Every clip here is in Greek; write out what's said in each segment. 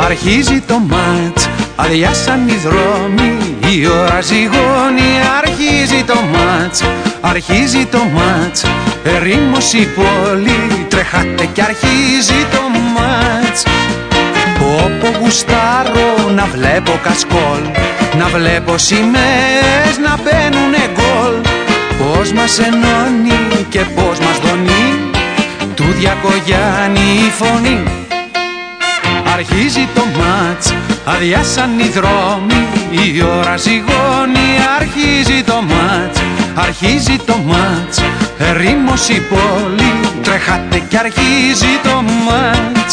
Αρχίζει το μάτς, αδειάσαν οι δρόμοι, η ώρα ζυγώνει. Αρχίζει το μάτς, αρχίζει το μάτς, ερήμος η πόλη, τρέχατε κι αρχίζει το μάτς. Όπου γουστάρω να βλέπω κασκόλ, να βλέπω σημαίες να μπαίνουνε γκολ. Πώς μας ενώνει και πώς μας δονεί του Διακογιάννη η φωνή. Αρχίζει το μάτς, αδειάσαν οι δρόμοι, η ώρα ζυγώνει. Αρχίζει το μάτς, αρχίζει το μάτς, ερήμος η πόλη, τρέχατε κι αρχίζει το μάτς.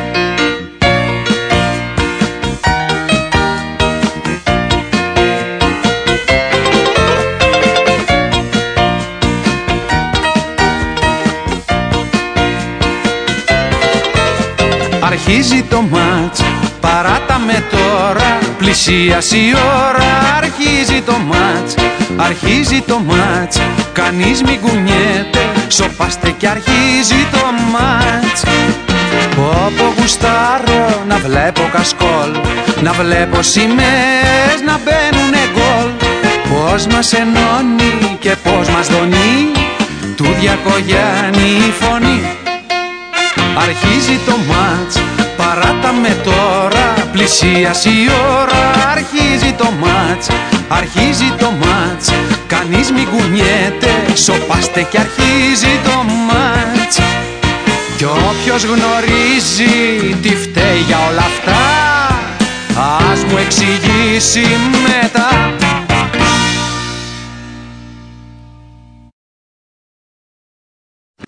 Αρχίζει το μάτς, παράτα με τώρα, πλησίασε η ώρα. Αρχίζει το μάτς, αρχίζει το μάτς, κανείς μην κουνιέται, σοπάστε κι αρχίζει το μάτς. Όπου γουστάρω να βλέπω κασκόλ, να βλέπω σημαίες να μπαίνουνε γκολ. Πώς μας ενώνει και πώς μας δονεί του Διακογιάννη η φωνή. Αρχίζει το μάτς, παράτα με τώρα, πλησίασε η ώρα. Αρχίζει το μάτς, αρχίζει το μάτς, κανείς μην κουνιέται, σοπάστε κι αρχίζει το μάτς. Κι όποιος γνωρίζει τι φταίει για όλα αυτά, ας μου εξηγήσει μετά.